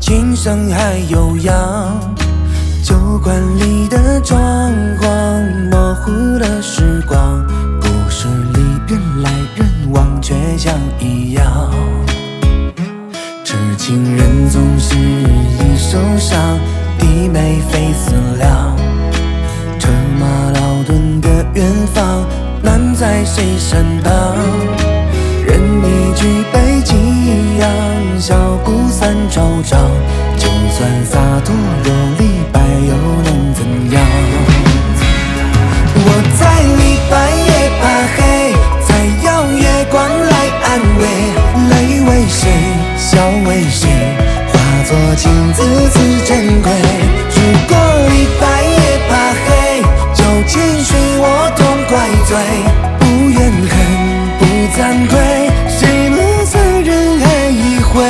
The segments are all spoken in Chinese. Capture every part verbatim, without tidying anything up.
今生还有恙。酒馆里的装潢模糊了时光，故事里人来人往，却像一样。痴情人总是一受伤，低眉飞思量。车马劳顿的远方，难在谁身旁？人一举杯激扬，笑不散惆怅。就算洒脱若离白，又能怎样？我在李白也怕黑，才要月光来安慰。泪为谁，笑为谁？化作情字字珍贵。如果李白也怕黑，就请许我痛快醉。不怨恨，不惭愧，谁能残忍爱一回？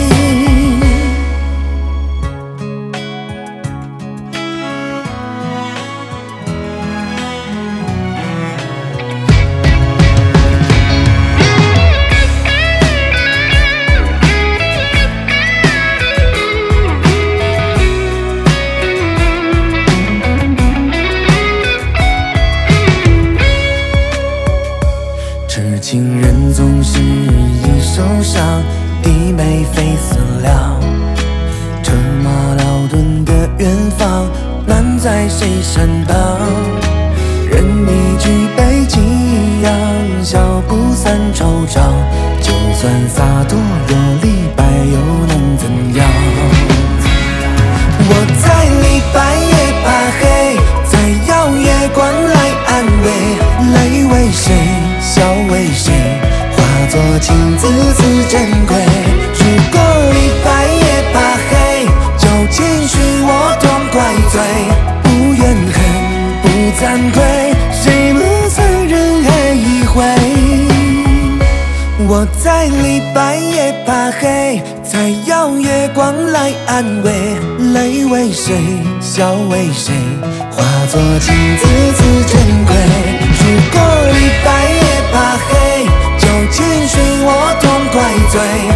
痴情人总是一受伤，低眉飞思量。车马劳顿的远方，难在谁身旁？人一举杯激扬，笑不散惆怅。就算洒脱若离白，又能怎样？我在李白也怕黑，才要月光来安慰。泪为谁，笑为谁？化作情字字珍贵。如果李白也怕黑，就请许我痛快醉。不怨恨，不惭愧，谁能残忍爱一回？我在李白也怕黑，才要月光来安慰。泪为谁，笑为谁？化作情字字珍贵。如果李白也怕黑，就请许我痛快醉。